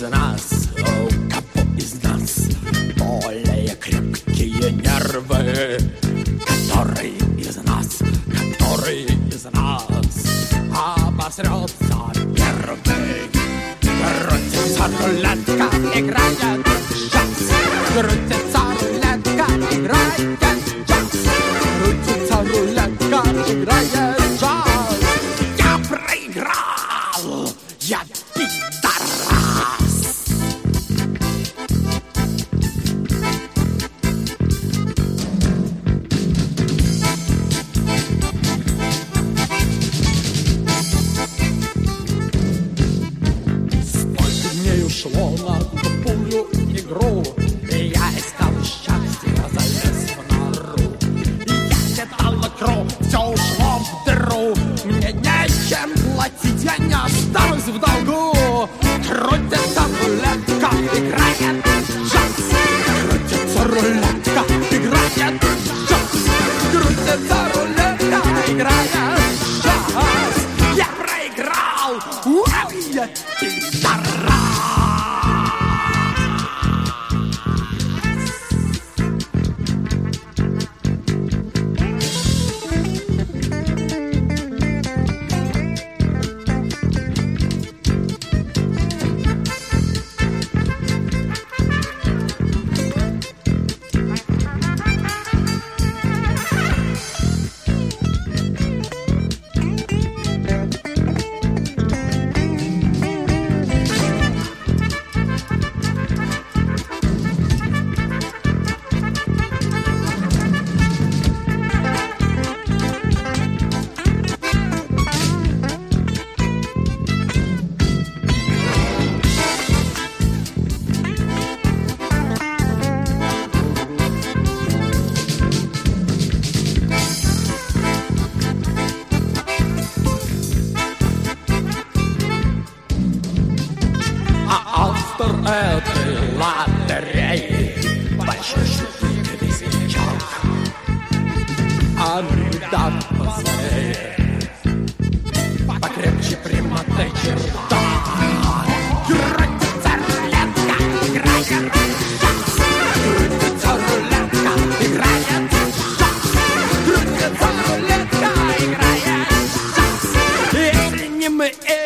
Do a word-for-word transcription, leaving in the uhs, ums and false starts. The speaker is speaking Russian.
нас, у кого из нас более крепкие нервы? Который из нас, который из нас обосрется первый? Крутится рулетка, играет джаз. Крутится рулетка, играет джаз. Крутится рулетка, играет джаз. Я проиграл, я пидорас. Сколько дней ушло на тупую игру, и я искал счастье, залез в нору. И я летал вокруг, все ушло в дыру. Мне нечем платить, я не останусь в долгу. Крутится рулетка, играет джаз. Крутится рулетка, играет джаз. Крутится рулетка, играет джаз. Я проиграл, уау, я пидорас. Автор этой лотереи большой шутник и весельчак. Анекдот поскорее, покрепче прямоты черта. Крутится рулетка, играет джаз. Крутится рулетка, играет джаз. Крутится рулетка, играет джаз. Если не мы